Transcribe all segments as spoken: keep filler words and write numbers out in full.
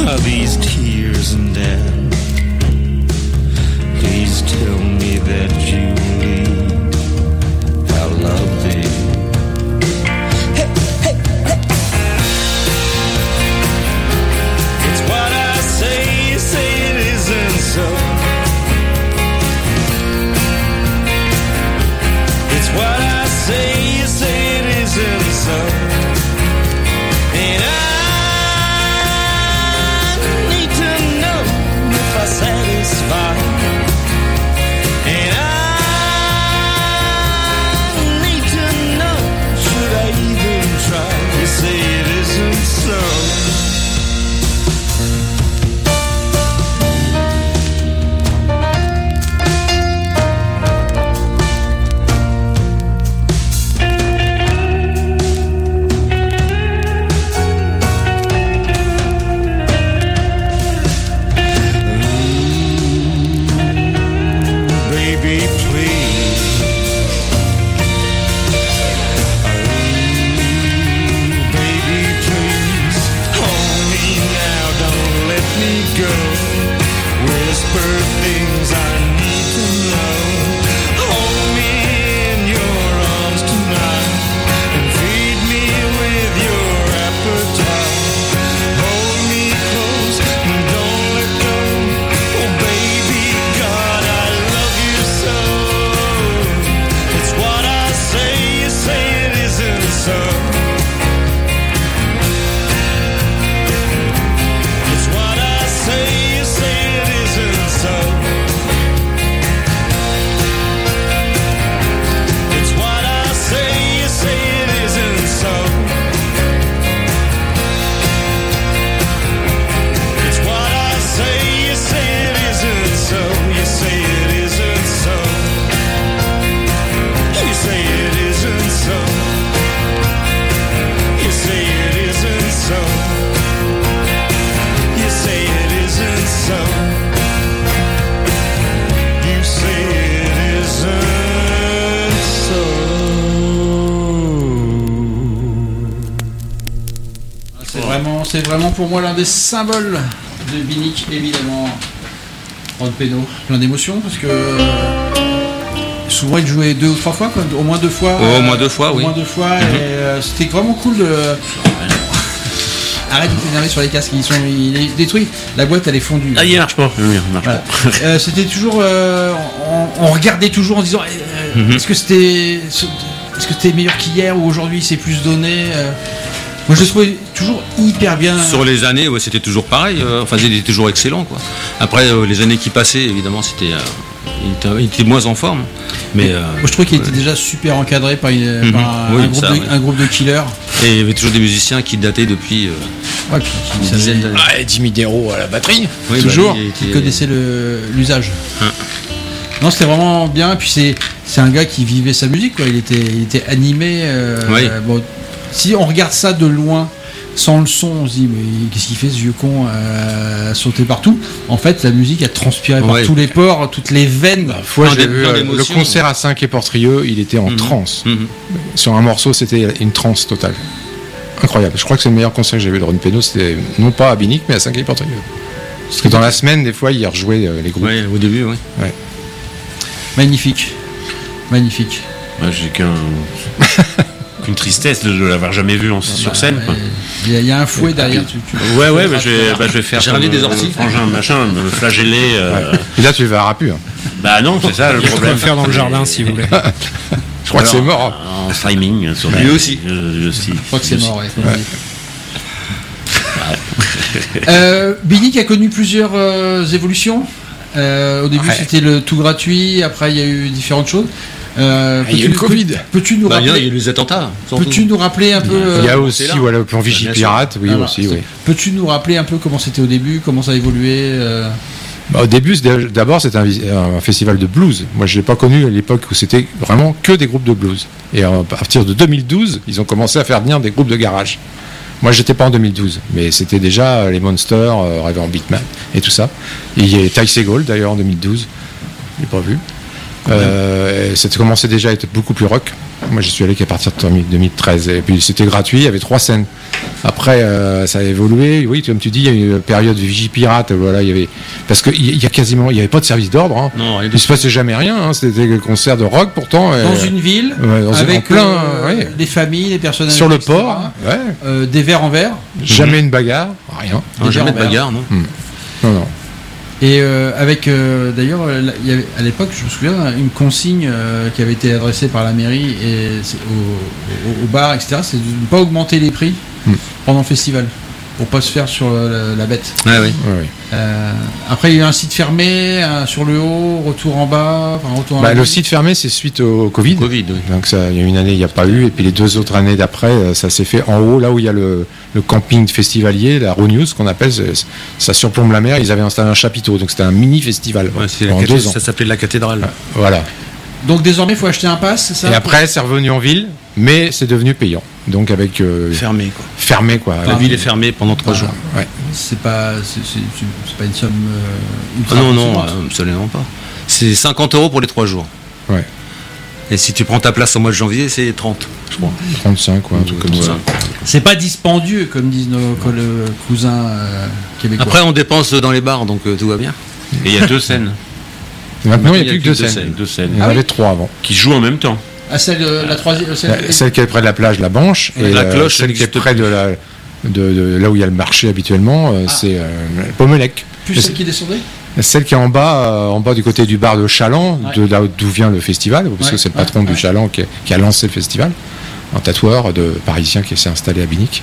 are these tears and death? Please tell me that you lead. I'll love thee. Hey, hey, hey. It's what I say, you say it isn't so. It's what I say, you say it isn't so. And I need to know if I satisfy. And I need to know, should I even try? You say it isn't so. C'est vraiment pour moi l'un des symboles de Binic, évidemment. Ron Penno, plein d'émotions parce que souvent il jouait deux ou trois fois, quoi, au moins deux fois. Oh, au moins deux fois, au oui. Au moins deux fois, mm-hmm. Et euh, c'était vraiment cool de. Arrête de t'énerver sur les casques, ils sont il est détruit. La boîte elle est fondue. Ah, il marche pas. Il marche voilà. pas. euh, c'était toujours, euh, on, on regardait toujours en disant, euh, mm-hmm. est-ce que c'était, est-ce que c'était meilleur qu'hier ou aujourd'hui c'est plus donné. euh, Moi je le trouvais toujours hyper bien. Sur les années, ouais, c'était toujours pareil. Euh, enfin, il était toujours excellent, quoi. Après, euh, les années qui passaient, évidemment, c'était, euh, il, était, il était moins en forme. Mais euh, moi, je trouvais qu'il était déjà super encadré par, une, mm-hmm. par un, oui, un, groupe ça, de, ouais. un groupe de killers. Et il y avait toujours des musiciens qui dataient depuis. Euh, ouais, puis qui dizaine d'années. Ouais, Jimmy Dero à la batterie. Oui, toujours. Bah, il était... était... connaissait le, l'usage. Hein. Non, c'était vraiment bien. Et puis c'est, c'est un gars qui vivait sa musique, quoi. Il était, il était animé. Euh, oui. Bon, si on regarde ça de loin. Sans le son, on se dit mais qu'est-ce qu'il fait ce vieux con euh, à sauter partout. En fait, la musique a transpiré par ouais. tous les pores, toutes les veines. Bah, fois, j'ai vu euh, le concert ouais. à cinq et Portrieux, il était en mmh. transe. Mmh. Sur un morceau, c'était une transe totale. Incroyable. Je crois que c'est le meilleur concert que j'ai vu de Ron Penno. C'était non pas à Binic, mais à cinq et Portrieux. Parce que dans la semaine, des fois, il rejouait euh, les groupes. Ouais, au début, oui. Ouais. Magnifique, magnifique. Bah, j'ai qu'un. Une tristesse de l'avoir jamais vu en, ah sur bah, scène. Il y, y a un fouet derrière. Tu, tu... Ouais, ouais, bah, je, vais, bah, je vais faire. J'ai ramené des orties. Frangin, machin, me flageller. Euh... Ouais. Et là, tu le verras plus. Hein. Bah non, c'est ça le problème. Je peux le faire dans le jardin si vous voulez. Je crois Alors, que c'est mort. En streaming. Sur lui aussi. Je, je, aussi. Je crois que c'est je mort, ouais. ouais. euh, Binic a connu plusieurs euh, évolutions. Euh, au début, ouais. c'était le tout gratuit. Après, il y a eu différentes choses. Euh, il y a eu le Covid. Peux-tu nous bah, rappeler il y a eu les attentats. Peux-tu nous rappeler un peu Il y a aussi, voilà, le plan Vigipirate, oui, Alors, aussi, oui. Peux-tu nous rappeler un peu comment c'était au début, comment ça a évolué euh... bah, Au début, d'abord, c'était un, un festival de blues. Moi, je l'ai pas connu à l'époque où c'était vraiment que des groupes de blues. Et à partir de deux mille douze, ils ont commencé à faire venir des groupes de garage. Moi, j'étais pas en deux mille douze, mais c'était déjà les Monsters, euh, Reverend Beatman et tout ça. Et il y a Ty Segall d'ailleurs en deux mille douze. Je l'ai pas vu. Euh, ça a commencé déjà à être beaucoup plus rock. Moi, j'y suis allé qu'à partir de deux mille treize. Et puis, c'était gratuit, il y avait trois scènes. Après, euh, ça a évolué. Oui, comme tu dis, il y a eu une période Vigipirate. Voilà, il y avait... Parce qu'il y a quasiment... Il n'y avait pas de service d'ordre. Hein. Non, il ne se passait jamais rien. Hein. C'était des concerts de rock, pourtant. Dans et... une ville, ouais, dans avec en plein, euh, ouais. des familles, des personnes... Sur le et cetera. port, ouais. euh, des verres en verre. Jamais une bagarre, rien. Non, jamais de Des bagarre, non. Hum. Non, non. Et euh, avec, euh, d'ailleurs, euh, il y avait, à l'époque, je me souviens, une consigne euh, qui avait été adressée par la mairie et c'est au, au, au bar, et cetera, c'est de ne pas augmenter les prix Mm. pendant le festival, pour pas se faire sur la, la bête. Ouais, oui. Ouais, ouais. Euh, après, il y a eu un site fermé, un sur le haut, retour en bas, enfin retour en Bah, bas. le site fermé, c'est suite au Covid. Covid, oui. Donc ça, il y a une année, il n'y a pas eu, et puis les deux autres années d'après, euh, ça s'est fait en haut, là où il y a le, le camping festivalier, la Ronews, qu'on appelle, c'est- ça surplombe la mer. Ils avaient installé un chapiteau, donc c'était un mini festival Ouais, c'est la pendant cathé- deux ans. ça s'appelait la cathédrale. Voilà. Donc désormais, il faut acheter un pass, c'est ça? Et après, c'est revenu en ville, mais c'est devenu payant. Donc avec euh, Fermé, quoi. fermé quoi. La ville est fermée pendant trois Voilà. jours. Ouais. C'est pas, c'est, c'est- c'est- c'est pas une somme. Euh, Ah ultra non, non, conséquente. euh, absolument pas. C'est cinquante euros pour les trois jours. Ouais. Et si tu prends ta place au mois de janvier, c'est trente, je crois. trente-cinq quoi, un truc comme ça. C'est pas dispendieux, comme disent nos coll- cousins euh, québécois. Après, on dépense dans les bars, donc euh, tout va bien. Et il y a deux scènes. Maintenant, il n'y a plus que deux deux scènes. Deux scènes. Il y en Ah avait oui trois avant. Qui jouent en même temps. Ah, celle de la troisième. Celle, La- Celle qui est près de la plage, la Banche, et La euh, Cloche, celle elle qui est existe près de, la, de, de là où il y a le marché habituellement, euh, Ah. c'est euh, Pommelec. plus Mais celle qui descendait. Celle qui est en bas, euh, en bas du côté du bar de Chaland, Ouais. de là d'où vient le festival, parce Ouais, que c'est le ouais, patron ouais. du Chaland qui, qui a lancé le festival, un tatoueur de parisien qui s'est installé à Binic.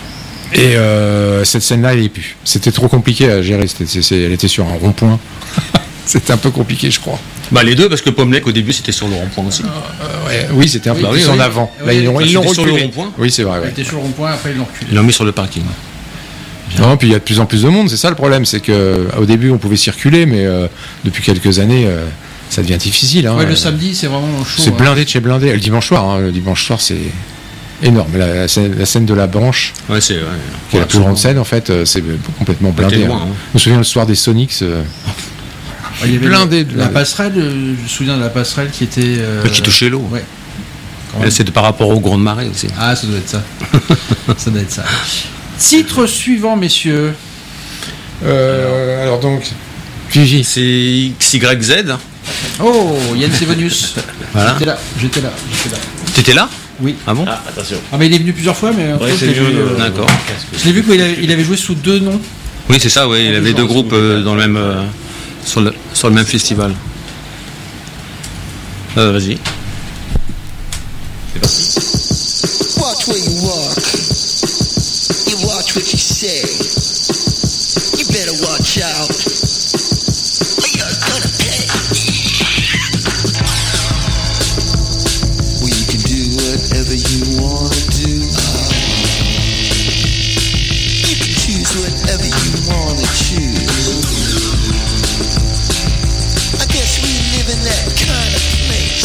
Et euh, cette scène-là, elle n'y est plus. C'était trop compliqué à gérer. C'était- c'est- c'est- elle était sur un rond-point. C'était un peu compliqué, je crois. Bah les deux, parce que Pommelec au début c'était sur le rond-point aussi. Euh, ouais, oui, c'était un peu bah plus oui, en oui. avant. Oui, Là, ils l'ont oui, ils l'ont c'était sur le reculé. rond-point. Oui, c'est vrai. Elle Ouais. était sur le rond-point, après ils l'ont reculé. Ils l'ont mis sur le parking. Non, puis il y a de plus en plus de monde. C'est ça le problème, c'est que au début on pouvait circuler, mais euh, depuis quelques années, euh, ça devient difficile. Hein. Ouais, le samedi, c'est vraiment chaud. C'est hein. blindé de chez blindé. Le dimanche soir, hein, le dimanche soir, c'est énorme. La, la scène, la scène de la Banche, Ouais, c'est. Ouais. qui est la plus grande scène, en fait, euh, c'est complètement Bah, t'es blindé. loin, hein. hein. Je me souviens le soir des Sonics. euh, Ouais, il y avait blindé le- de la blindé. passerelle, euh, je me souviens de la passerelle qui était. euh, Qui touchait l'eau. Ouais. Quand Et même. c'est par rapport aux grandes marées aussi. Ah, ça doit être ça. Ça doit être ça. Titre suivant, messieurs. euh, alors donc, Fiji. C'est X Y Z. Oh, Yann Sevonius. Voilà. J'étais là, j'étais là, j'étais là. T'étais là? Oui. Ah bon? Ah, attention. Ah, mais il est venu plusieurs fois, mais. en Ouais, fait, c'est je l'ai mieux vu, de- euh, D'accord. Je l'ai vu qu'il avait, il avait joué sous deux noms. Oui, c'est ça, oui. Il avait deux groupes euh, dans le même, euh, sur, le, sur le même festival. Euh, vas-y. Watch where you walk. You watch what you say. You better watch out. Or you're gonna pay. Well, you can do whatever you wanna do. You can choose whatever you wanna choose. I guess we live in that kind of place.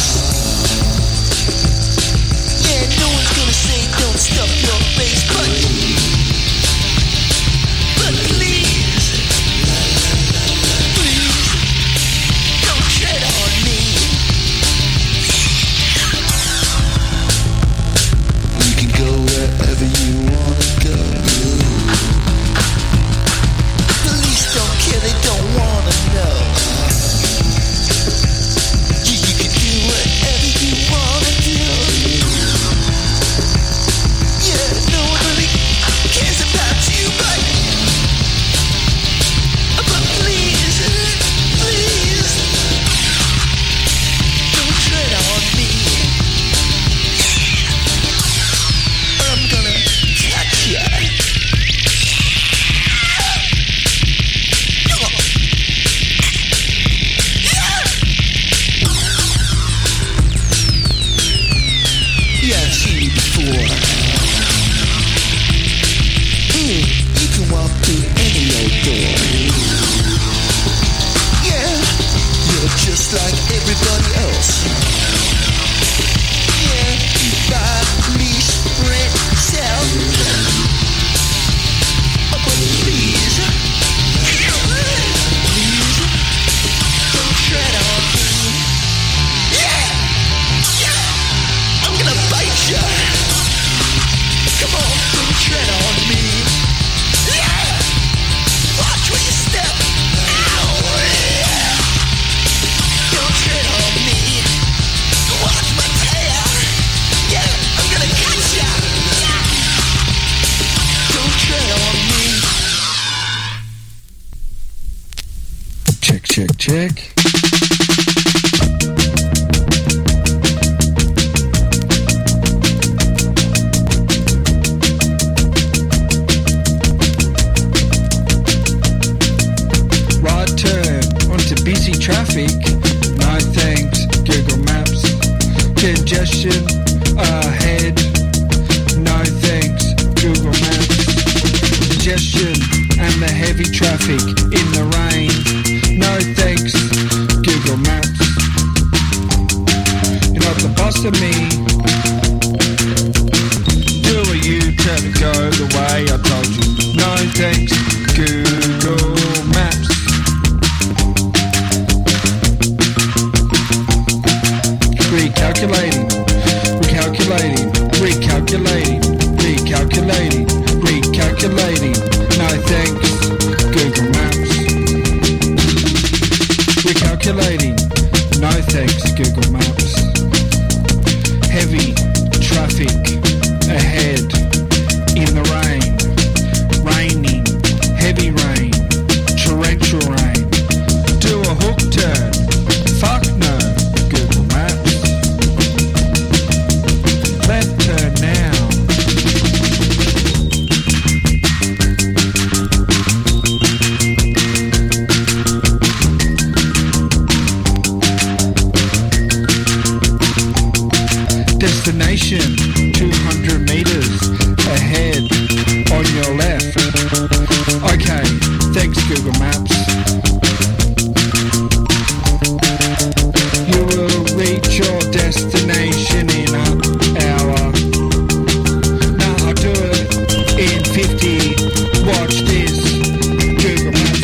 Yeah, no one's gonna say don't stuff your face, but check, check. Right turn onto busy traffic. No thanks, Google Maps. Congestion ahead. No thanks, Google Maps. Congestion and the heavy traffic in the rain. No thanks, Google Maps. You're not the boss of me. Do a U-turn to go the way I told you. No thanks, Google Maps. Recalculating, recalculating, recalculating, recalculating, recalculating. No thanks, Google Maps. Recalculating. No thanks, Google Maps. Heavy traffic ahead in the rain. Raining. Heavy rain. Torrential rain. Do a hook turn. Fuck no, Google Maps. Left turn now. Destination two hundred meters ahead on your left. Okay, thanks Google Maps. You will reach your destination in an hour. Nah, I'll do it in fifty. Watch this, Google Maps.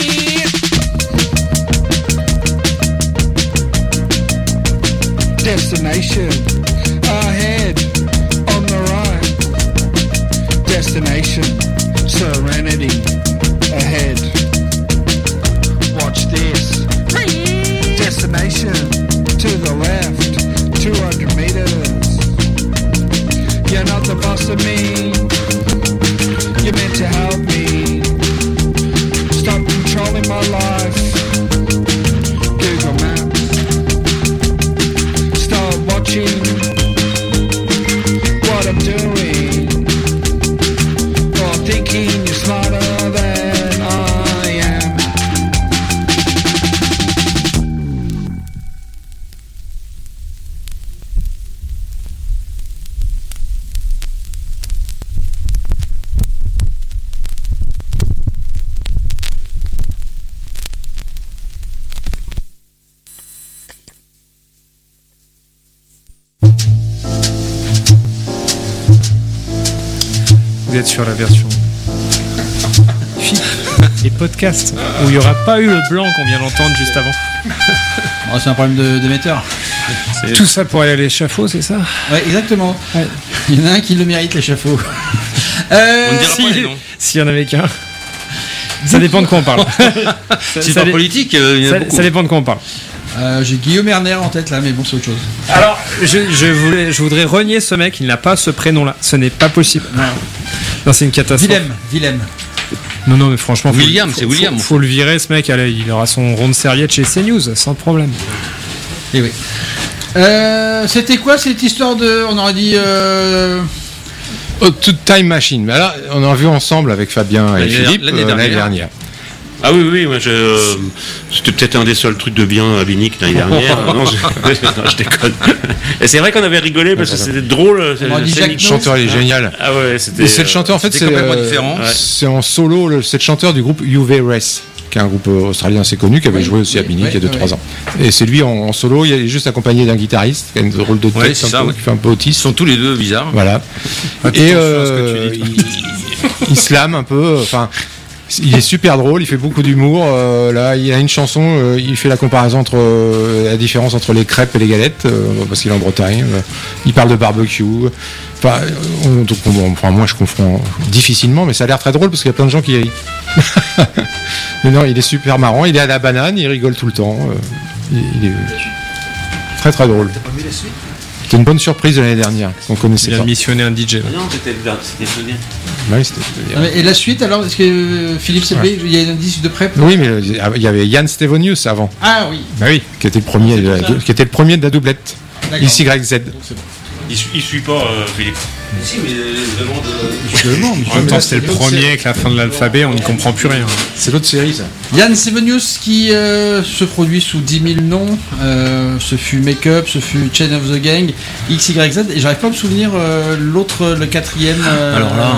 Destination ahead on the right. Destination Serenity ahead. Watch this. Destination to the left. two hundred meters. You're not the boss of me. You're meant to help me. Stop controlling my life. Google Maps. Stop watching what I'm doing, or thinking you're smarter than I am. Vous êtes sur la version et podcast où il n'y aura pas eu le blanc qu'on vient d'entendre juste avant. Oh, c'est un problème de- d'émetteur. Tout ça pour aller à l'échafaud, c'est ça? Ouais, exactement. Ouais. Il y en a un qui le mérite, l'échafaud. Euh, On ne dira Si- pas les noms. S'il y en avait qu'un. Ça dépend de quoi on parle. ça, C'est ça pas dé- politique, euh, il y en a ça- beaucoup. ça dépend de quoi on parle. euh, J'ai Guillaume Erner en tête là, mais bon, c'est autre chose. Alors, je, je, voulais, je voudrais renier ce mec, il n'a pas ce prénom-là. Ce n'est pas possible. Non, c'est une catastrophe. Willem, Willem. Non, non, mais franchement, faut- William, faut- c'est William. Faut, faut le virer, ce mec. Allez, il aura son rond de serviette chez CNews, sans problème. Et oui. Euh, C'était quoi cette histoire de. On aurait dit. Euh... Oh, to Time Machine. Mais là, on a vu ensemble avec Fabien et L'année- Philippe l'année euh, l'année dernière. dernière. Ah oui, oui, moi, je, euh, c'était peut-être un des seuls trucs de bien à Binic l'année dernière. non, je, non, je déconne. Et c'est vrai qu'on avait rigolé parce que c'était drôle. c'est- On dit c'est- Jacques Le chanteur, il est génial. Ah ouais, c'était. Et c'est le chanteur, en fait, c'était c'est complètement euh, différent. Ouais. c'est en solo, le- c'est le chanteur du groupe U V Race, qui est un groupe euh, australien assez connu, qui avait Oui, joué aussi à oui, Binic oui, il y a deux oui, trois oui. ans. Et c'est lui en, en solo, il est juste accompagné d'un guitariste, qui a un rôle de tête, Ouais, c'est un ça, peu, ouais. qui fait un peu Ils autiste. sont tous les deux bizarres. Voilà. Faites Et attention à ce euh, que tu dis, il, il slame un peu. Enfin, il est super drôle. Il fait beaucoup d'humour. Euh, là, il a une chanson. euh, il fait la comparaison entre euh, la différence entre les crêpes et les galettes, euh, parce qu'il est en Bretagne. euh, il parle de barbecue. Enfin, on- donc, on- enfin, moi, je confonds difficilement, mais ça a l'air très drôle parce qu'il y a plein de gens qui rient. Mais non, il est super marrant. Il est à la banane. Il rigole tout le temps. euh, il, il est très très drôle. C'était une bonne surprise de l'année dernière qu'on connaissait Il a pas. missionné un D J. là. Non, c'était c'était Sonia. Ouais, c'était- Ah, mais- Et la suite alors, est-ce que euh, Philippe Selby, il y a un indice de prep? Oui, mais euh, il y avait Yann Stevenius avant, Ah oui, bah oui, qui était le premier, de la, pour ça. qui était le premier de la doublette. d'accord. X Y Z. Il, su- il suit pas, euh, Philippe. Si, mais vraiment de. Je le demande, je En même le temps, demande. c'était le premier avec la fin de l'alphabet, on n'y comprend plus rien. C'est l'autre série, ça. Yann Sevenius qui euh, se produit sous dix mille noms. Euh, ce fut Make Up, ce fut Chain of the Gang, X Y Z. Et j'arrive pas à me souvenir euh, l'autre, le quatrième. euh, Alors là.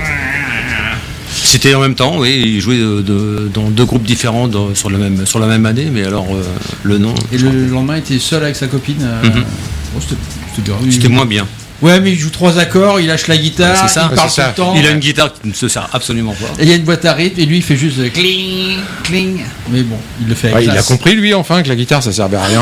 C'était en même temps, oui, il jouait de- de- dans deux groupes différents dans- sur, le même, sur la même année, mais alors euh, le nom. Et le lendemain, il était seul avec sa copine. euh, Mhm. bon, c'était, c'était bien. C'était Il- moins bien. Ouais, mais il joue trois accords, il lâche la guitare, Ouais, c'est ça. il parle Ouais, c'est tout ça. le temps. Il a une guitare qui ne se sert absolument pas. Et il y a une boîte à rythme, et lui, il fait juste euh, cling, cling. Mais bon, il le fait avec Ouais, il a classe. compris, lui, enfin, que la guitare, ça servait à rien.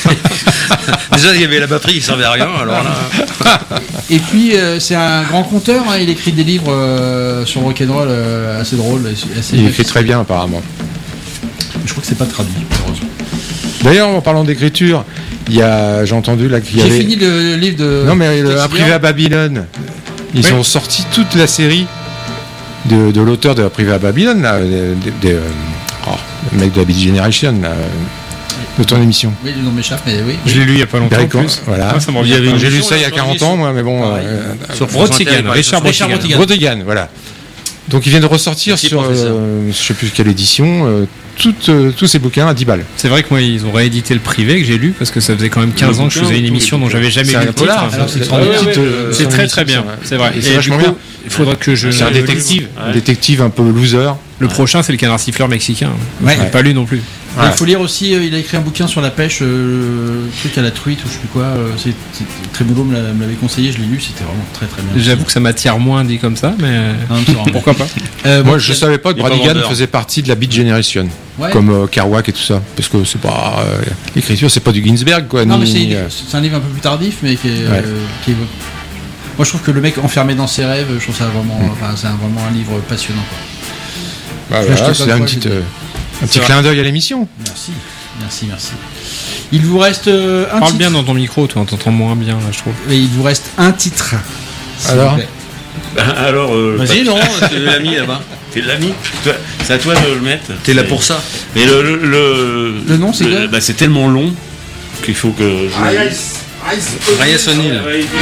Déjà, il y avait la batterie qui servait à rien, alors là. Et puis, euh, c'est un grand conteur, hein, il écrit des livres euh, sur le rock'n'roll euh, assez drôles. Assez Il écrit très bien, apparemment. Je crois que c'est pas traduit, heureusement. D'ailleurs, en parlant d'écriture, il y a, j'ai entendu là qu'il y J'ai avait. fini le livre de. Non, mais le, Tex Un privé à Miller. Babylone. Ils Oui. ont sorti toute la série de, de l'auteur de Un privé à Babylone, là, de, de- de- oh, le mec de la Beat Generation, là, de ton émission. Oui, le nom m'échappe, mais oui. Je l'ai lu il y a pas longtemps en Berry Con- plus. voilà. Ah, ça me Il y revient avait pas. une J'ai lu émission, ça il y a là, quarante sur ans, moi, mais bon. Pareil. euh, Sur France Inter, Brotigan, il parlait Richard sur- Richard Brotigan. Brotigan. Brotigan, voilà. Donc ils viennent de ressortir Merci, sur, professeur. euh, je sais plus quelle édition, euh, toutes, euh, tous ces bouquins à dix balles. C'est vrai que moi, ils ont réédité le privé que j'ai lu parce que ça faisait quand même quinze Le ans que je bouquin, faisait une tous émission les dont j'avais jamais C'est lu un le polar, titre. alors c'est c'est extraordinaire. une petite, Ouais, ouais, euh, C'est son très émission, très bien, ouais. c'est vrai. Et c'est Et du vachement coup, bien. il faudra que je. C'est un je- détective, un Ouais. détective un peu loser. Le prochain, c'est le canard siffleur mexicain. Ouais. Je l'ai pas lu non plus. Et Il faut lire aussi, euh, il a écrit un bouquin sur la pêche, euh, le truc à la truite ou je sais plus quoi. euh, c'est, c'est- Trémolo me, l'a- me l'avait conseillé, je l'ai lu, c'était vraiment très très bien. J'avoue que ça m'attire moins dit comme ça, mais Non, c'est vraiment- pourquoi pas. Euh, Moi, bon, je il y a- savais pas que il est pas Bradigan vendeur. faisait partie de la Beat Generation, Ouais. comme euh, Kerouac et tout ça, parce que c'est pas euh, l'écriture, c'est pas du Ginsberg, quoi. Non, ni- mais c'est, euh, c'est un livre un peu plus tardif, mais qui est, Ouais. euh, qui est- Moi, je trouve que le mec enfermé dans ses rêves, je trouve ça vraiment, Mm. enfin, c'est un- vraiment un livre passionnant. Quoi. bah, je voilà, l'ai acheté c'est plein de un fois, petit, j'ai- euh, un petit clin d'œil à l'émission. Merci, merci, merci. Il vous reste euh, un Parle titre. bien dans ton micro, toi, on t'entend moins bien, là, je trouve. Et il vous reste un titre. s'il Alors vous plaît. Alors, euh, Vas-y, non, c'est l'ami là-bas. t'es l'ami. Toi, C'est à toi de le mettre. T'es là pour ça. Mais le, le, le, Le nom, c'est le- quoi bah, c'est tellement long qu'il faut que. Je... Reyes O'Neill.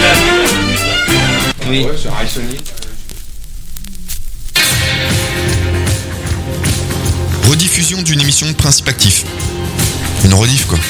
Oui. Rediffusion d'une émission de Principe Actif. Une rediff, quoi.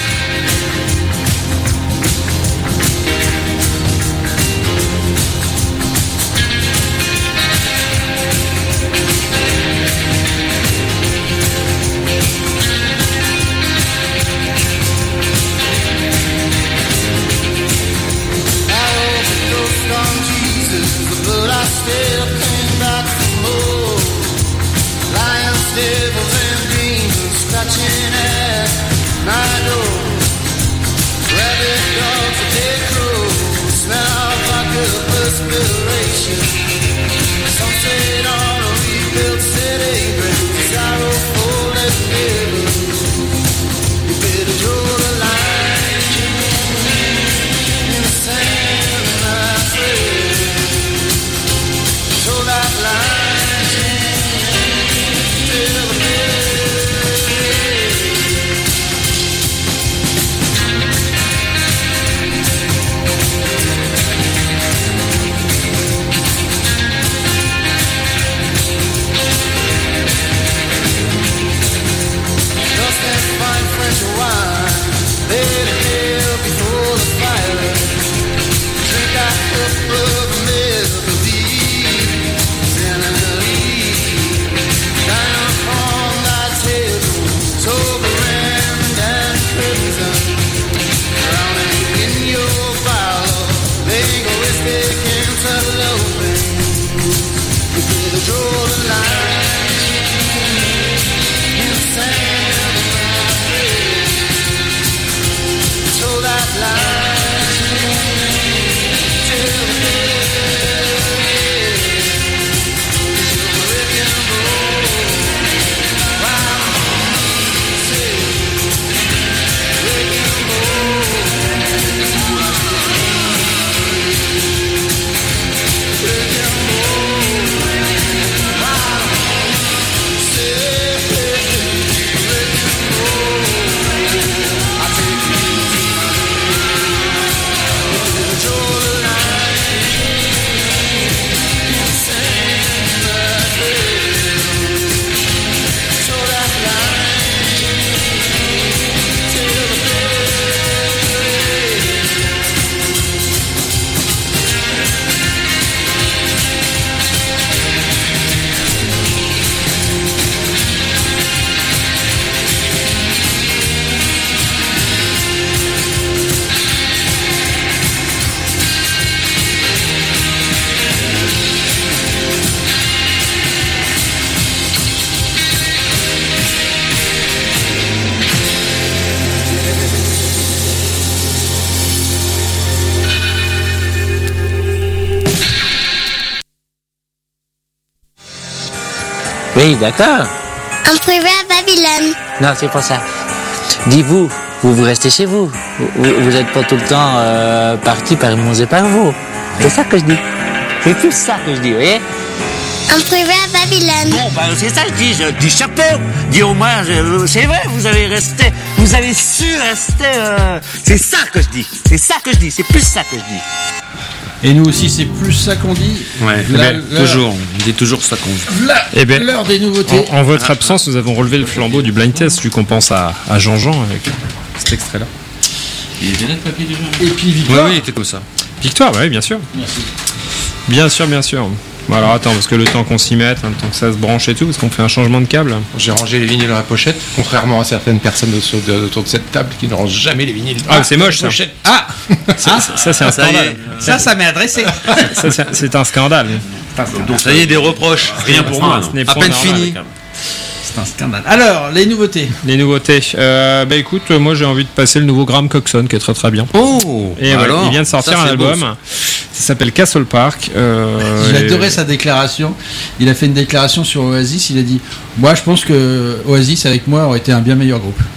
Oui, d'accord. En privé à Babylone. Non, c'est pour ça. Dis-vous, vous, vous restez chez vous. Vous, vous n'êtes pas tout le temps euh, parti par mon et par vous. C'est ça que je dis. C'est tout ça que je dis, vous voyez? En privé à Babylone. Bon, bah, c'est ça que je dis. Je dis chapeau. Dis au moins, je- c'est vrai, vous avez resté, vous avez su rester. euh, C'est ça que je dis. C'est ça que je dis. C'est plus ça que je dis. Et nous aussi, c'est plus ça qu'on dit. Ouais, Là, ben, là- toujours. On dit toujours ça qu'on dit. Là, Eh ben, l'heure des nouveautés. En, en votre absence, nous avons relevé le flambeau du blind test, vu qu'on pense à, à Jean-Jean avec cet extrait-là. Il était là le papier déjà. Et puis Oui, Victoire. oui, il était comme ça. Victoire, bah oui, bien sûr. Merci. Bien sûr, bien sûr. Bon, alors attends, parce que le temps qu'on s'y mette, hein, le temps que ça se branche et tout, parce qu'on fait un changement de câble. J'ai rangé les vinyles dans la pochette, contrairement à certaines personnes autour de, autour de cette table qui ne rangent jamais les vinyles. Ah, c'est moche ça. pochette. Ah, Ça, ça, ça, c'est un Ça y scandale. est. ça, ça m'est adressé. Ça, c'est- c'est un scandale. Donc ça y est, des reproches. Rien pour moi. non. Ce n'est À pas peine normal. fini. C'est un scandale. Alors, les nouveautés. Les nouveautés. Euh, bah écoute, euh, moi j'ai envie de passer le nouveau Graham Coxon qui est très très bien. Oh Et ouais, alors, il vient de sortir ça, un c'est beau, album. ça. Ça s'appelle Castle Park. Euh, J'ai et- adoré sa déclaration. Il a fait une déclaration sur Oasis. Il a dit: moi, je pense que Oasis avec moi aurait été un bien meilleur groupe.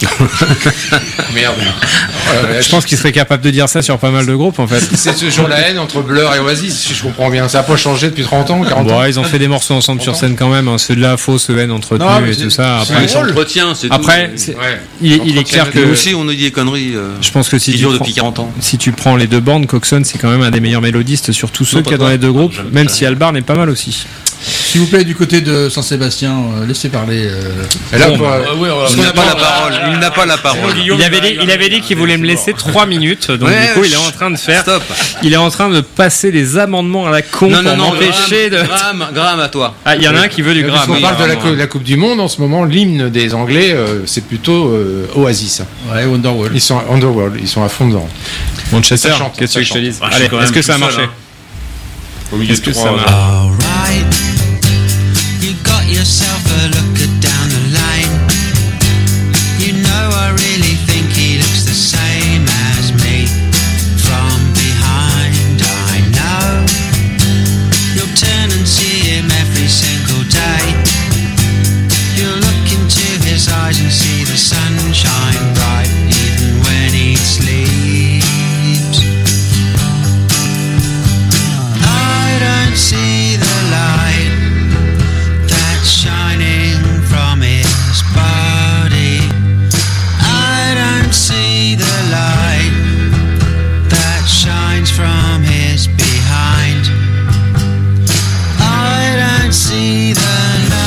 Merde. Je pense qu'il serait capable de dire ça sur pas mal de groupes en fait. C'est toujours la haine entre Blur et Oasis, si je comprends bien. Ça n'a pas changé depuis trente ans, quarante ans. Bon, ils ont fait des morceaux ensemble sur scène quand même. Hein. C'est de la fausse haine Non, entretenue mais et c'est- tout ça. c'est Après, Il s'entretient, c'est Après, tout. c'est- Ouais. il, est- il est clair que Nous aussi, on nous dit des conneries euh, je pense que si qui tu, durent prends, depuis quarante ans. si tu prends les deux bandes, Coxon c'est quand même un des meilleurs mélodistes sur tous ceux pas qu'il y a toi. dans les deux groupes, J'aime même ça. si Albarn est pas mal aussi. S'il vous plaît, du côté de Saint-Sébastien, euh, laissez parler. euh, Et là, Bon, quoi, Il n'a pas la parole. Il n'a pas la parole. Il avait dit, il avait dit qu'il voulait me laisser trois minutes, donc Ouais, du coup il est chut. en train de faire, Stop. il est en train de passer des amendements à la con Non, pour non, non. m'empêcher de. Graham, Graham à toi. Ah, il y en a un qui veut du Puisqu'on gramme. parle de la, vraiment. cou- la Coupe du Monde, en ce moment, l'hymne des Anglais, euh, c'est plutôt euh, Oasis. Ouais, Wonderwall. Ils sont Underworld, ils sont à fond dedans. Manchester, Ça chante, qu'est-ce ça que je te chante. dise Ah, je suis Allez, quand même est-ce que ça a tout seul, marché hein. Au milieu Est-ce de que trois, ça là. marche Alright, you got yourself a looker down the line. You know, I really think he looks the same as me. From behind, I know you'll turn and see him every single day. You'll look into his eyes and see the sunshine bright, even when he sleeps. I don't see the light that's shining from his body. I don't see the light that shines from his behind. I don't see the light.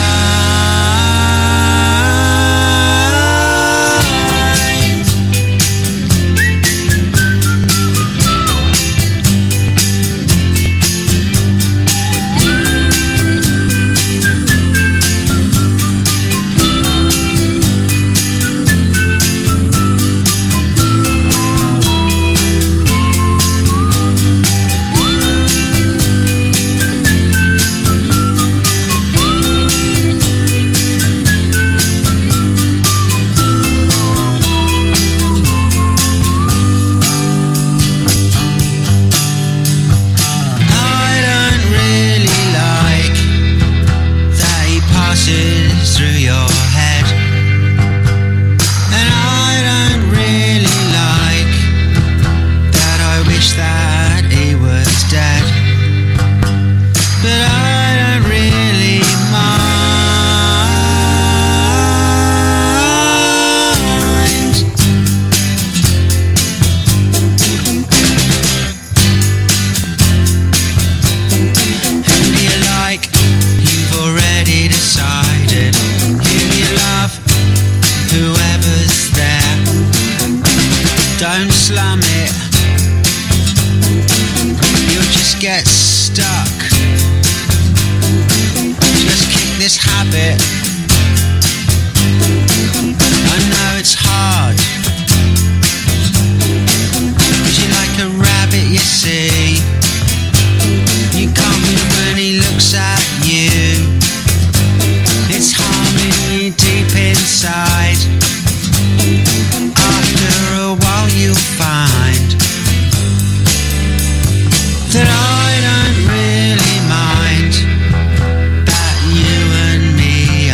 I don't really like that he passes through your head. And I don't really like that I wish that he was dead. But I don't really mind. Who do you like? You've already decided. Who do you love? Whoever's there. Don't slum it. You'll just get stuck. Just kick this habit. I know it's hard. 'Cause you're like a rabbit, you see. You can't move when he looks at you. It's harming you deep inside. After a while you'll find that I don't really mind that you and me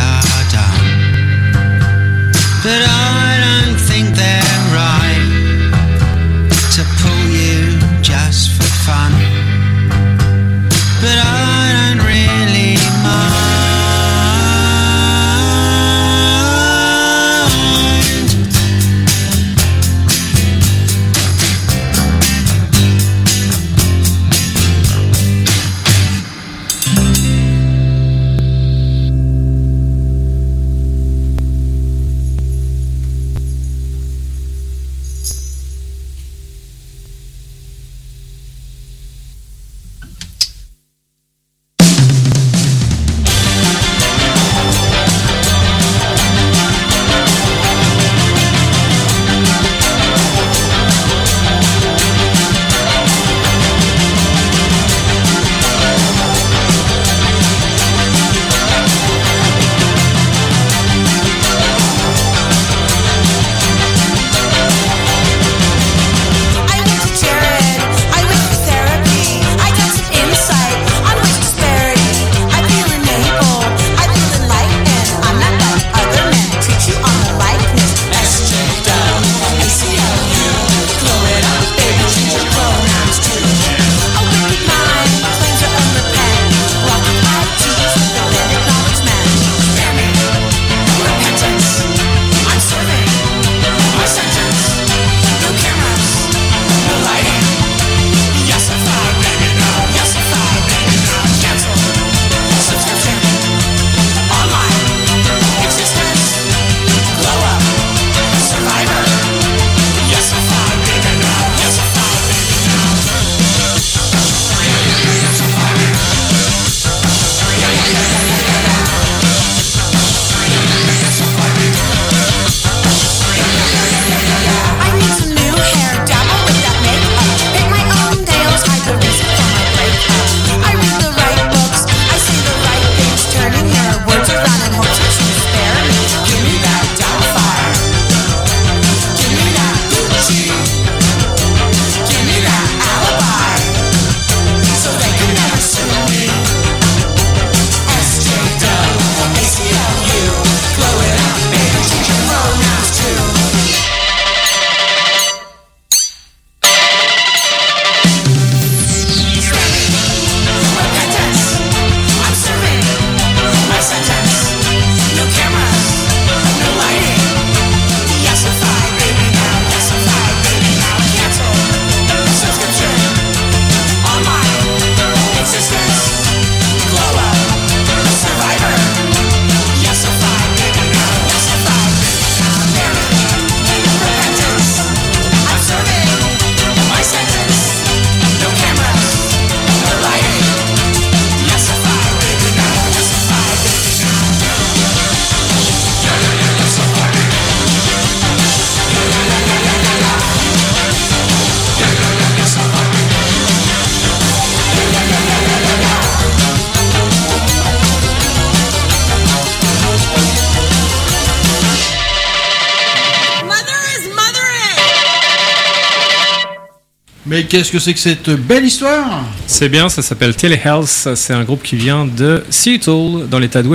Mais qu'est-ce que c'est que cette belle histoire? C'est bien, ça s'appelle Telehealth. C'est un groupe qui vient de Seattle, dans l'état d'Ouest.